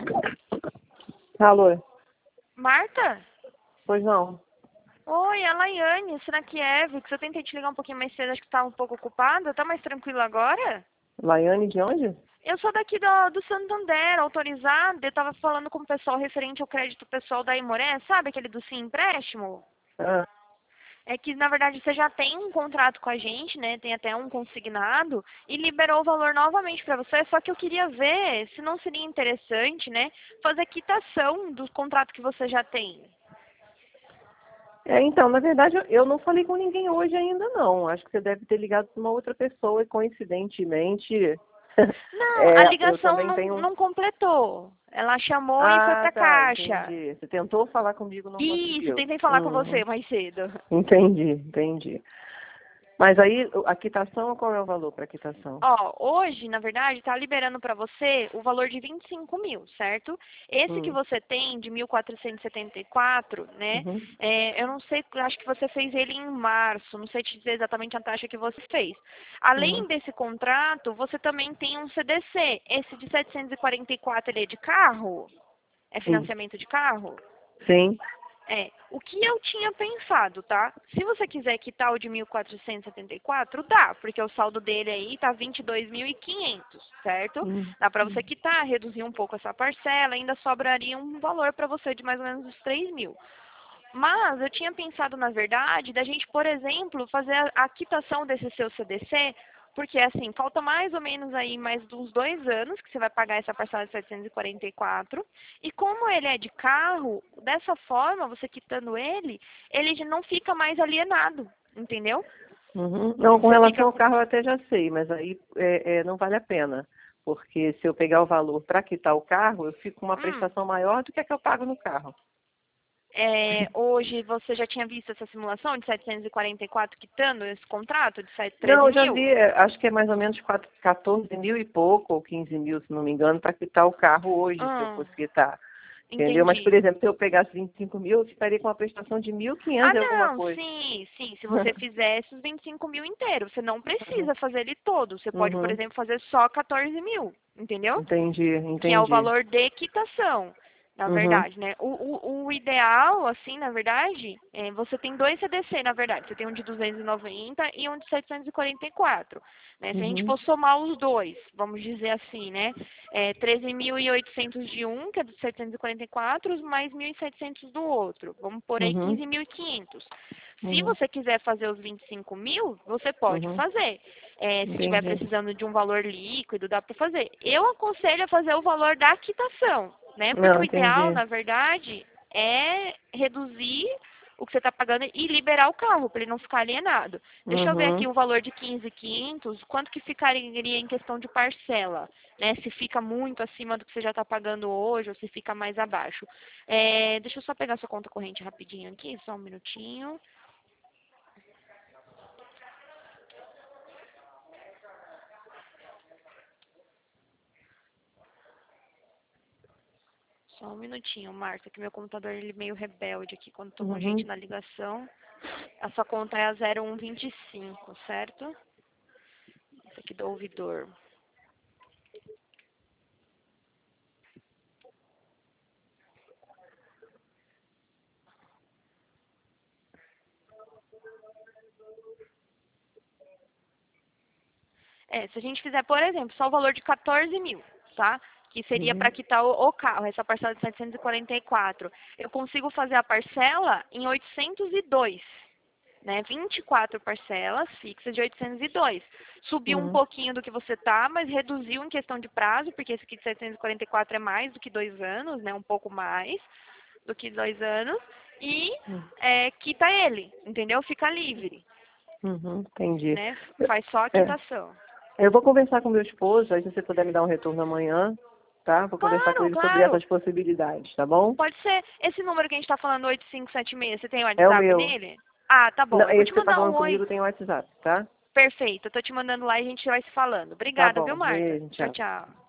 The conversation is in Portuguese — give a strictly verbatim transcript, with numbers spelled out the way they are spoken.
Alô? Marta? Pois não. Oi, é a Laiane, será que é? Que eu tentei te ligar um pouquinho mais cedo, acho que estava um pouco ocupada. Tá mais tranquilo agora? Laiane de onde? Eu sou daqui do, do Santander, autorizada. Eu tava falando com o pessoal referente ao crédito pessoal da Imoré, sabe aquele do Sim Empréstimo? Ah, É que, na verdade, você já tem um contrato com a gente, né? Tem até um consignado e liberou o valor novamente para você. Só que eu queria ver se não seria interessante, né? Fazer quitação do contrato que você já tem. é, então, na verdade, eu- eu não falei com ninguém hoje ainda, não. Acho que você deve ter ligado para uma outra pessoa e, coincidentemente, Não, a é, eu ligação também não, tenho... não completou. Ela chamou e foi Ah, pra tá, caixa. entendi. Você tentou falar comigo, não Isso, conseguiu. tentei falar com você Uhum. mais cedo. Entendi, entendi. Mas aí, a quitação, qual é o valor para a quitação? Ó, hoje, na verdade, tá liberando pra você o valor de vinte e cinco mil, certo? Esse que Hum. você tem, de mil quatrocentos e setenta e quatro, né? Uhum. É, eu não sei, acho que você fez ele em março, não sei te dizer exatamente a taxa que você fez. Além Uhum. desse contrato, você também tem um C D C. Esse de setecentos e quarenta e quatro, ele é de carro? É Sim. financiamento de carro? Sim. É, o que eu tinha pensado, tá? Se você quiser quitar o de mil quatrocentos e setenta e quatro, dá, porque o saldo dele aí tá vinte e dois mil e quinhentos, certo? Hum. Dá pra você quitar, reduzir um pouco essa parcela, ainda sobraria um valor pra você de mais ou menos uns três mil. Mas eu tinha pensado, na verdade, da gente, por exemplo, fazer a, a quitação desse seu C D C, porque assim, falta mais ou menos aí mais uns dois anos que você vai pagar essa parcela de setecentos e quarenta e quatro. E como ele é de carro, dessa forma, você quitando ele, ele já não fica mais alienado, entendeu? Uhum. Não, com Você relação fica ao com. carro eu até já sei, mas aí é, é, não vale a pena. Porque se eu pegar o valor para quitar o carro, eu fico com uma Hum, prestação maior do que a que eu pago no carro. é, hoje você já tinha visto essa simulação de setecentos e quarenta e quatro quitando esse contrato de sete- Não, treze eu já vi, mil? é, acho que é mais ou menos quatro- quatorze mil e pouco, ou quinze mil, se não me engano, para quitar o carro hoje, se eu Hum, fosse quitar. Entendeu? Mas, por entendi. exemplo, se eu pegasse vinte e cinco mil, eu ficaria com uma prestação de mil e Ah, quinhentos e alguma não, coisa. sim, sim. Se você fizesse os vinte e cinco mil inteiro, você não precisa fazer ele todo. Você pode, por Uhum. exemplo, fazer só quatorze mil, entendeu? Entendi, Que é o entendi. valor de quitação, na Uhum. verdade, né? O, o, o ideal, assim, na verdade, é, você tem dois C D C, na verdade. Você tem um de duzentos e noventa e um de setecentos e quarenta e quatro, né? Se a gente Uhum. for somar os dois, vamos dizer assim, né? É, treze mil e oitocentos de um, que é do setecentos e quarenta e quatro, mais mil e setecentos do outro. Vamos por aí Uhum. quinze mil e quinhentos. Se Uhum. você quiser fazer os vinte e cinco mil, você pode Uhum. fazer. É, se estiver Entendi. precisando de um valor líquido, dá para fazer. Eu aconselho a fazer o valor da quitação, né? Porque Não, o ideal, entendi. na verdade, é reduzir o que você está pagando e liberar o carro, para ele não ficar alienado. Deixa eu ver aqui Uhum. o valor de quinze mil e quinhentos, quanto que ficaria em questão de parcela, né? Se fica muito acima do que você já está pagando hoje ou se fica mais abaixo. É, deixa eu só pegar sua conta corrente rapidinho aqui, só um minutinho. Só um minutinho, Marta, que meu computador ele é meio rebelde aqui quando tô com gente Uhum. na ligação. A sua conta é a zero um vinte e cinco, certo? Esse aqui do ouvidor. É, se a gente fizer, por exemplo, só o valor de quatorze mil, tá? Que seria para Uhum. quitar o, o carro, essa parcela de setecentos e quarenta e quatro. Eu consigo fazer a parcela em oitocentos e dois. Né, vinte e quatro parcelas fixas de oitocentos e dois. Subiu um Uhum. pouquinho do que você tá, mas reduziu em questão de prazo, porque esse aqui de setecentos e quarenta e quatro é mais do que dois anos, né, um pouco mais do que dois anos, e é, quita ele, entendeu? Fica livre, Uhum. Entendi. né? Faz só a É. quitação. Eu vou conversar com meu esposo, aí se você puder me dar um retorno amanhã, tá? Vou conversar com Claro, ele sobre claro. essas possibilidades, tá bom? Pode ser. Esse número que a gente tá falando, oito cinco sete seis, você tem o É o WhatsApp meu. nele? Ah, tá bom. Não, Eu vou esse te que você tá mandar um falando oi. comigo tem o WhatsApp, tá? Perfeito. Eu tô te mandando lá e a gente vai se falando. Tá Obrigada, viu, bom. Marta? Beijo, Tchau, tchau. tchau.